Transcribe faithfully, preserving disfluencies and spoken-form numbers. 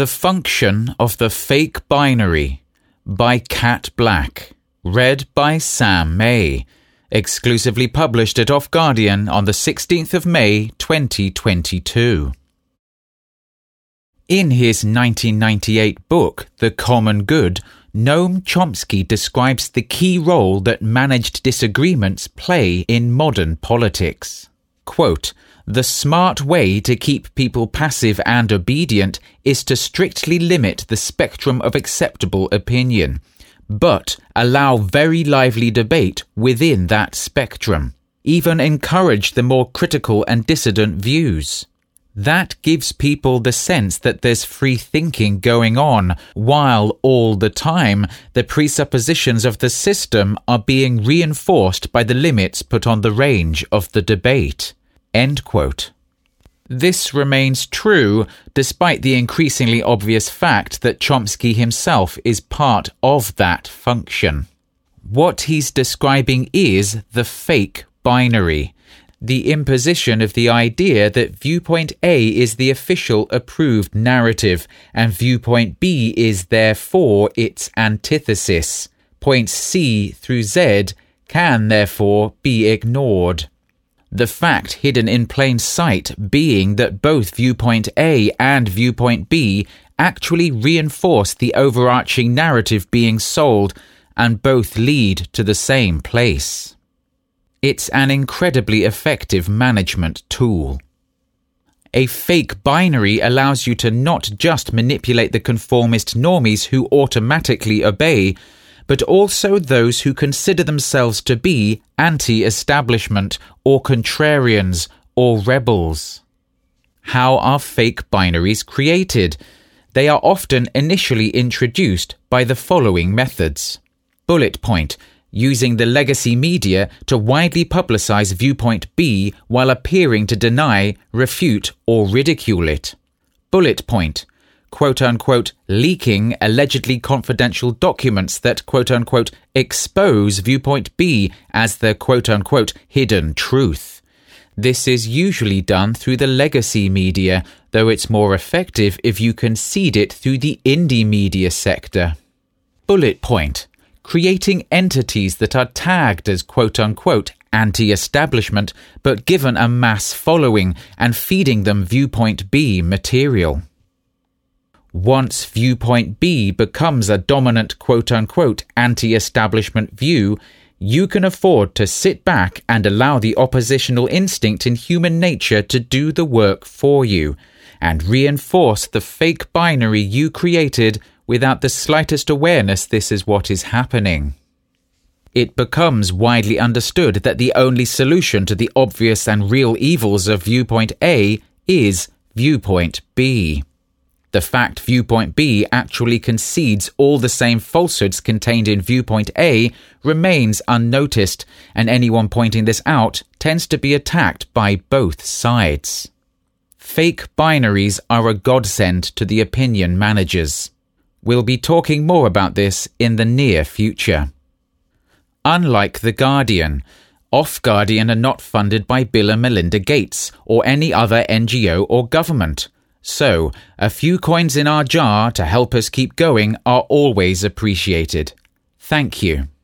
The Function of the Fake Binary by Kat Black. Read by Sam May. Exclusively published at Off Guardian on the sixteenth of May twenty twenty-two. In his nineteen ninety-eight book, The Common Good, Noam Chomsky describes the key role that managed disagreements play in modern politics. Quote, "The smart way to keep people passive and obedient is to strictly limit the spectrum of acceptable opinion, but allow very lively debate within that spectrum. Even encourage the more critical and dissident views. That gives people the sense that there's free thinking going on, while all the time the presuppositions of the system are being reinforced by the limits put on the range of the debate." End quote. This remains true despite the increasingly obvious fact that Chomsky himself is part of that function. What he's describing is the fake binary, the imposition of the idea that viewpoint A is the official approved narrative and viewpoint B is therefore its antithesis. Points C through Z can therefore be ignored. The fact hidden in plain sight being that both viewpoint A and viewpoint B actually reinforce the overarching narrative being sold and both lead to the same place. It's an incredibly effective management tool. A fake binary allows you to not just manipulate the conformist normies who automatically obey, but also those who consider themselves to be anti-establishment or contrarians or rebels. How are fake binaries created? They are often initially introduced by the following methods. Bullet point, using the legacy media to widely publicize viewpoint B while appearing to deny, refute, or ridicule it. Bullet point, quote-unquote, leaking allegedly confidential documents that, quote-unquote, expose viewpoint B as the, quote-unquote, hidden truth. This is usually done through the legacy media, though it's more effective if you can seed it through the indie media sector. Bullet point, creating entities that are tagged as, quote-unquote, anti-establishment, but given a mass following and feeding them viewpoint B material. Once viewpoint B becomes a dominant quote-unquote anti-establishment view, you can afford to sit back and allow the oppositional instinct in human nature to do the work for you, and reinforce the fake binary you created without the slightest awareness this is what is happening. It becomes widely understood that the only solution to the obvious and real evils of viewpoint A is viewpoint B. The fact viewpoint B actually concedes all the same falsehoods contained in viewpoint A remains unnoticed, and anyone pointing this out tends to be attacked by both sides. Fake binaries are a godsend to the opinion managers. We'll be talking more about this in the near future. Unlike The Guardian, Off Guardian are not funded by Bill and Melinda Gates or any other N G O or government. So, a few coins in our jar to help us keep going are always appreciated. Thank you.